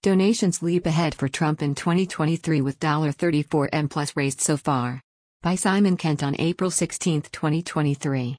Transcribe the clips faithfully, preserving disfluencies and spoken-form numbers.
Donations leap ahead for Trump in twenty twenty-three with thirty-four million dollars plus raised so far. By Simon Kent on April sixteenth, twenty twenty-three.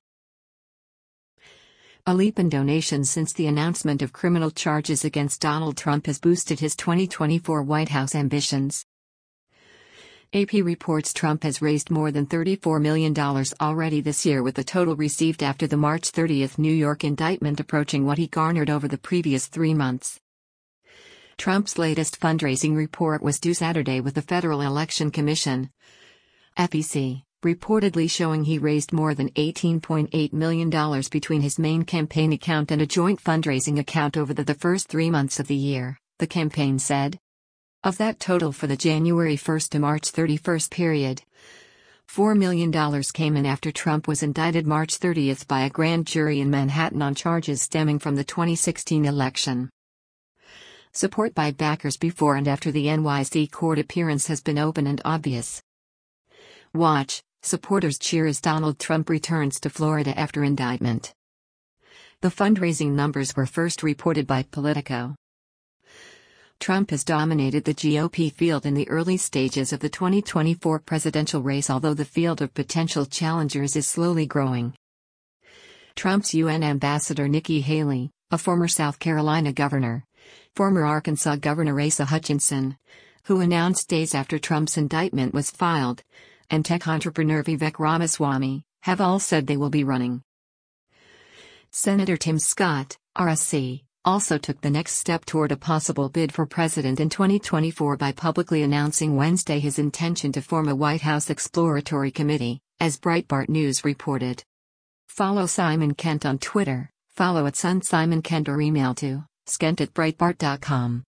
A leap in donations since the announcement of criminal charges against Donald Trump has boosted his twenty twenty-four White House ambitions. A P reports Trump has raised more than thirty-four million dollars already this year, with the total received after the March thirtieth New York indictment approaching what he garnered over the previous three months. Trump's latest fundraising report was due Saturday, with the Federal Election Commission (F E C) reportedly showing he raised more than eighteen point eight million dollars between his main campaign account and a joint fundraising account over the, the first three months of the year, the campaign said. Of that total for the January first to March thirty-first period, four million dollars came in after Trump was indicted March thirtieth by a grand jury in Manhattan on charges stemming from the twenty sixteen election. Support by backers before and after the N Y C court appearance has been open and obvious. Watch, supporters cheer as Donald Trump returns to Florida after indictment. The fundraising numbers were first reported by Politico. Trump has dominated the G O P field in the early stages of the twenty twenty-four presidential race, although the field of potential challengers is slowly growing. Trump's U N ambassador Nikki Haley, a former South Carolina governor, former Arkansas Governor Asa Hutchinson, who announced days after Trump's indictment was filed, and tech entrepreneur Vivek Ramaswamy, have all said they will be running. Senator Tim Scott, R S C, also took the next step toward a possible bid for president in twenty twenty-four by publicly announcing Wednesday his intention to form a White House exploratory committee, as Breitbart News reported. Follow Simon Kent on Twitter, follow at Sun Simon Kent, or email to skent at breitbart dot com.